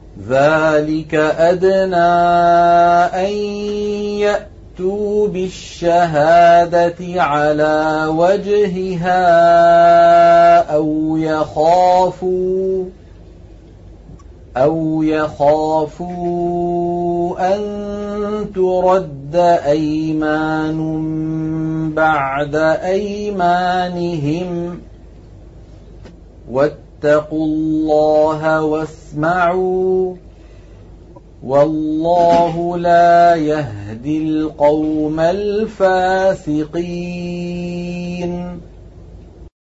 ذلك أدنى أن يأتوا بالشهادة على وجهها أو يخافوا أن ترد أيمان بعد أيمانهم واتقوا الله واسمعوا والله لا يهدي القوم الفاسقين.